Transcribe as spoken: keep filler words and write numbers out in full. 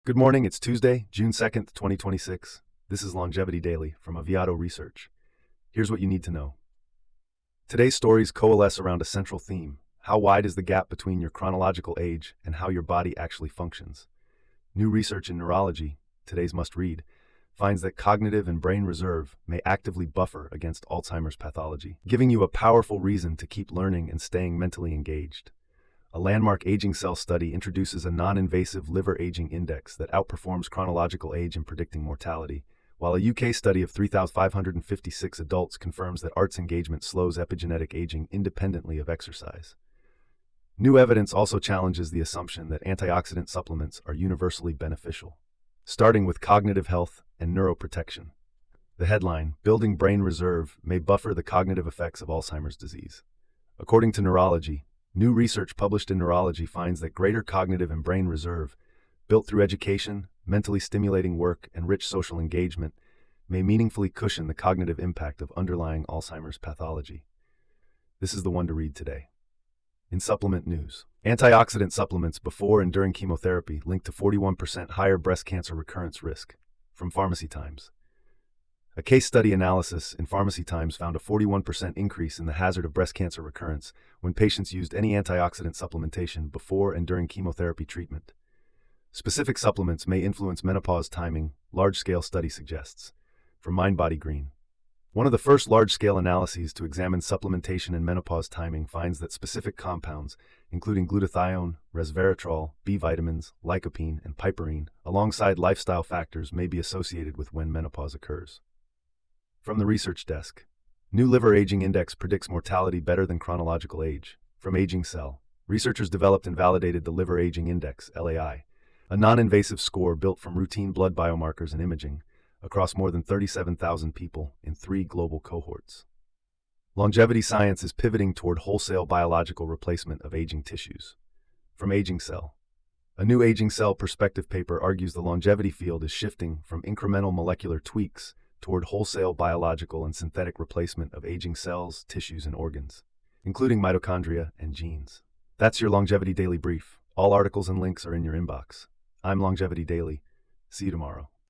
Good morning, it's Tuesday, June second, twenty twenty-six. This is Longevity Daily from Aviato Research. Here's what you need to know. Today's stories coalesce around a central theme. How wide is the gap between your chronological age and how your body actually functions? New research in neurology, today's must-read, finds that cognitive and brain reserve may actively buffer against Alzheimer's pathology, giving you a powerful reason to keep learning and staying mentally engaged. A landmark aging cell study introduces a non-invasive liver aging index that outperforms chronological age in predicting mortality, while a U K study of three thousand five hundred fifty-six adults confirms that arts engagement slows epigenetic aging independently of exercise. New evidence also challenges the assumption that antioxidant supplements are universally beneficial, starting with cognitive health and neuroprotection. The headline, Building Brain Reserve May Buffer the Cognitive Effects of Alzheimer's Disease. According to Neurology, new research published in Neurology finds that greater cognitive and brain reserve, built through education, mentally stimulating work, and rich social engagement, may meaningfully cushion the cognitive impact of underlying Alzheimer's pathology. This is the one to read today. In supplement news, antioxidant supplements before and during chemotherapy linked to forty-one percent higher breast cancer recurrence risk, from Pharmacy Times. A case study analysis in Pharmacy Times found a forty-one percent increase in the hazard of breast cancer recurrence when patients used any antioxidant supplementation before and during chemotherapy treatment. Specific supplements may influence menopause timing, large-scale study suggests, from MindBody Green. One of the first large-scale analyses to examine supplementation and menopause timing finds that specific compounds, including glutathione, resveratrol, B vitamins, lycopene, and piperine, alongside lifestyle factors, may be associated with when menopause occurs. From the research desk, new liver aging index predicts mortality better than chronological age. From Aging Cell, researchers developed and validated the Liver Aging Index, L A I, a non-invasive score built from routine blood biomarkers and imaging across more than thirty-seven thousand people in three global cohorts. Longevity science is pivoting toward wholesale biological replacement of aging tissues. From Aging Cell, a new Aging Cell perspective paper argues the longevity field is shifting from incremental molecular tweaks toward wholesale biological and synthetic replacement of aging cells, tissues, and organs, including mitochondria and genes. That's your Longevity Daily brief. All articles and links are in your inbox. I'm Longevity Daily. See you tomorrow.